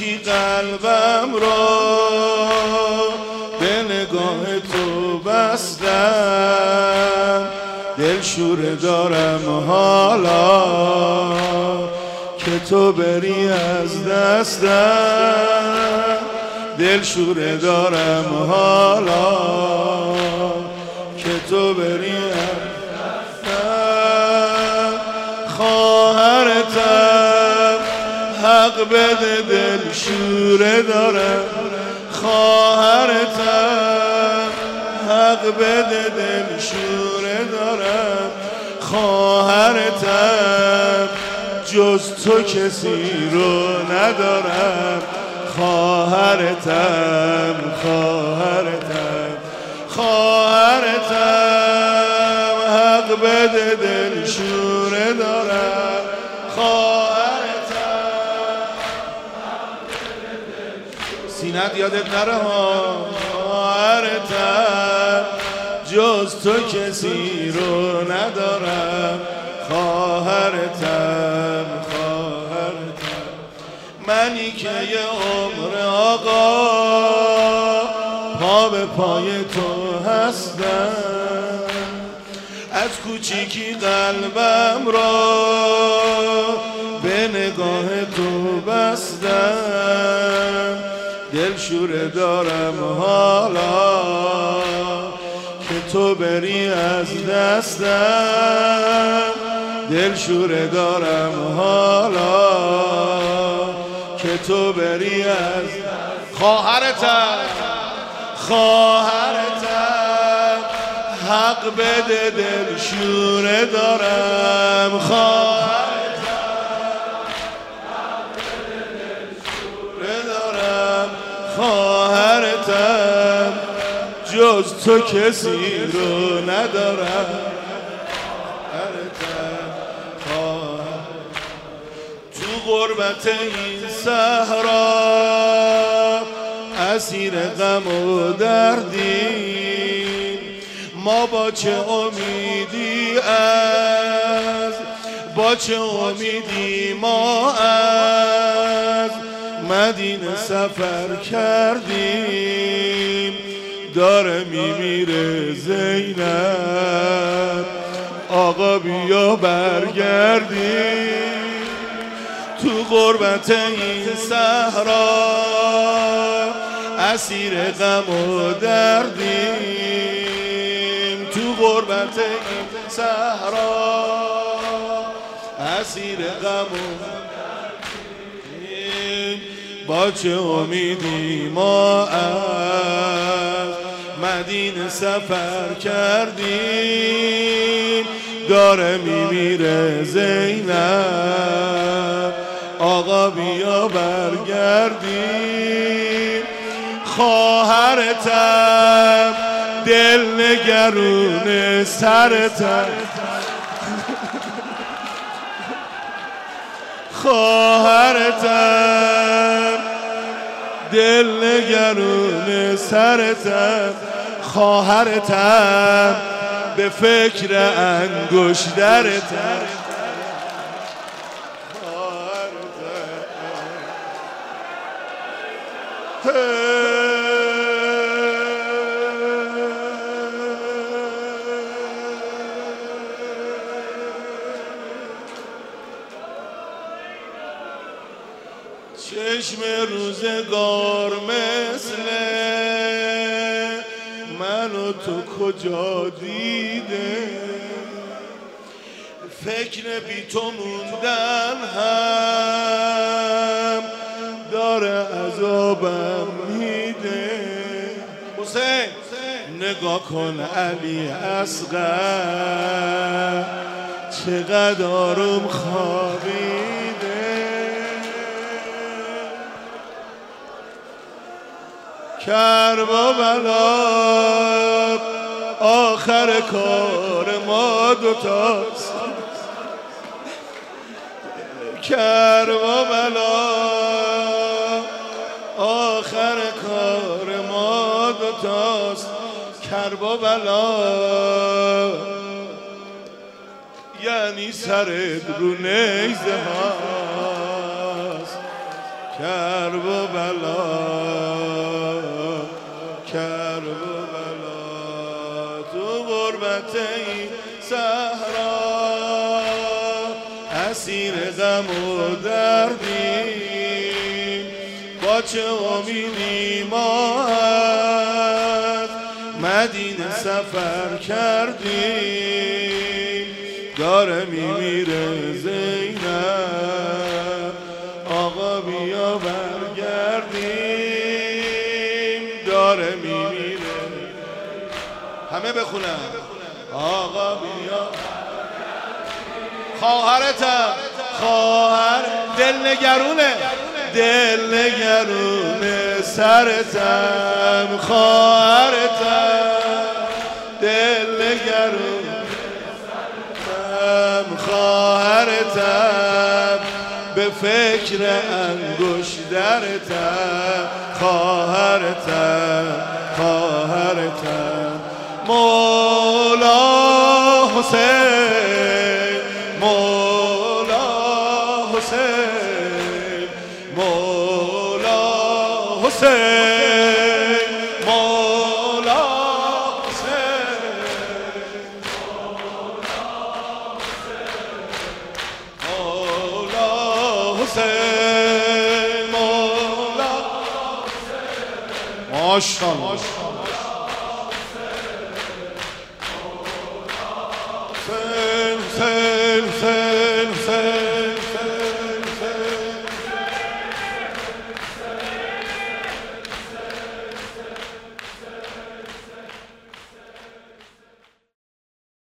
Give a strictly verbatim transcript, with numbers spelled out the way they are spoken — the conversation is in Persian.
کوچیکی قلبم را به نگاه تو بستم، دلشوره دارم حالا که تو بری از دستم، دلشوره دارم حالا که تو بری از دستم. خواهرتم حق بده دلشوره دارم، خواهرتم حق بده دلشوره دارم، خواهرتم جز تو کسی رو ندارم، خواهرتم خواهرتم خواهرتم حق بده دلشوره دارم، خواهرتم سینت یادت نره ها، خواهرتم جز تو کسی رو ندارم، خواهرتم خواهرتم منی که یه عمر آقا پا به پای تو هستم، از کوچیکی قلبم را به نگاه تو بستم، دلشوره دارم حالا که تو بری از دستم، دلشوره دارم حالا که تو بری از خواهرتم خواهرتم حق بده دلشوره دارم، خواهرتم حق بده دلشوره دارم، خواهرتم جز تو کسی رو ندارم، تو غربت این صحرا اسیر غم و دردیم، ما با چه امیدی از با چه امیدی ما از مدینه سفر کردیم، داره میمیره زینب آقا بیا برگردیم، تو غربت این صحرا اسیر غم و دردیم، تو غربت این صحرا اسیر غم و دردیم، با چه امیدی ما از مدینه سفر کردیم، داره میمیره زینب آقا بیا برگردیم، خواهرتم دل نگرون سرتم، خواهرتم دل نگرون سرتم، خواهرتم به فکر انگشترتم، چشم روزگار مثل من و تو کجا دیده، فکر بی تو موندن هم داره عذابم میده، حسین نگاه کن علی اصغر چقدر آروم خوابیده، کربلا آخر کار ما دوتاست، کربلا آخر کار ما دوتاست، کربلا یعنی سرت رو نیزه هاست، کرب و بلا کرب و بلا تو غربت این صحرا اسیر غم و دردیم با چه امیدی ما از مدینه سفر کردیم داره میمیره زینب آقا بیا برگردیم داره میمیره همه بخونن آقا بیا خواهرتم خواهر دل نگرونه دل نگرونه سرتم خواهرتم دل نگرونه سرتم خواهرتم به فکر انگشترتم خواهرتم خواهرتم مولا حسین مولا حسین مولا حسین مولا حسین مولا حسین مولا ماشاءالله حسین حسین حسین